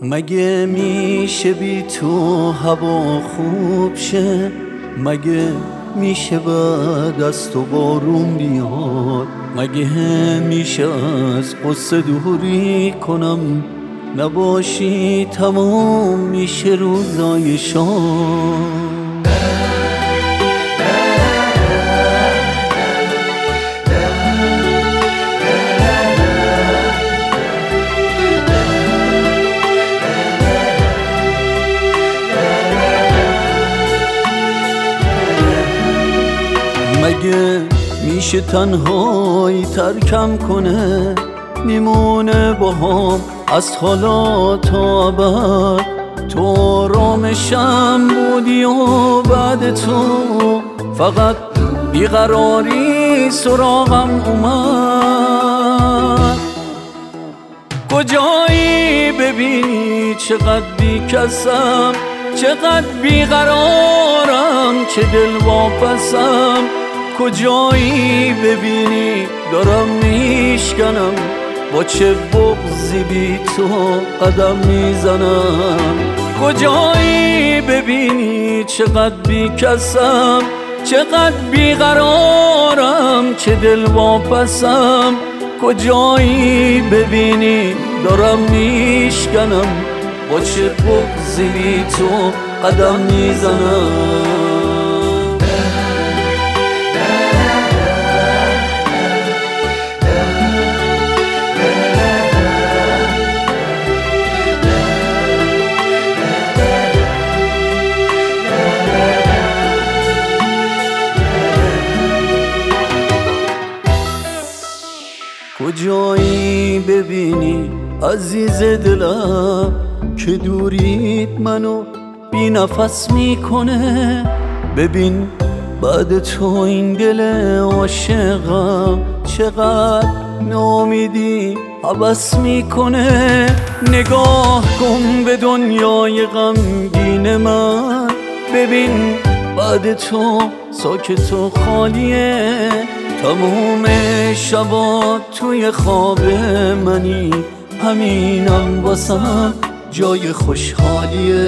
مگه میشه بی تو هوا خوب شه؟ مگه میشه بعد از تو بارون بیاد؟ مگه میشه از قصه دوری کنم نباشی تمام میشه روزای شام؟ مگه میشه تنهایی ترکم کنه؟ میمونه با هم از حالا تا ابد. تو آرامشم بودی و بعد تو فقط بیقراری سراغم اومد. کجایی ببینی چقدر بیکسم، چقدر بیقرارم، چه دل واپسم. کجایی ببینی دارم میشکنم، با چه بغضی بی تو قدم میزنم. کجایی ببینی چقدر بیکسم، چقدر بیقرارم، چه دل واپسم. کجایی ببینی دارم میشکنم، با چه بغضی بی تو قدم میزنم. کجایی ببینی عزیز دلم که دوریت منو بی نفس میکنه؟ ببین بعد تو این دل عاشقم چقدر ناامیدی هوس میکنه. نگاه کن به دنیای غمگین من، ببین بعد تو ساکت و خالیه. تموم شبا توی خواب منی، همینم واسم جای خوشحالیه.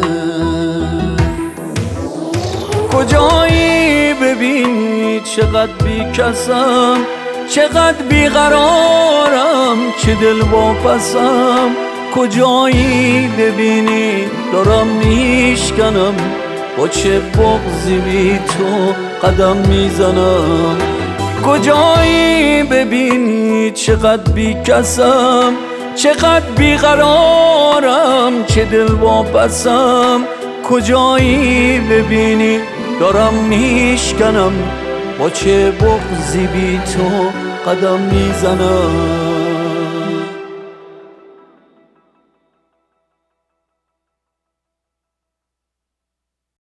کجایی ببینی چقدر بیکسم، چقدر بیقرارم، چه دل واپسم. کجایی ببینی دارم میشکنم، با چه بغضی بی تو قدم میزنم. کجایی ببینی چقدر بیکسم، چقدر بیقرارم، چه دل واپسم. کجایی ببینی دارم میشکنم، با چه بغضی بی تو قدم میزنم.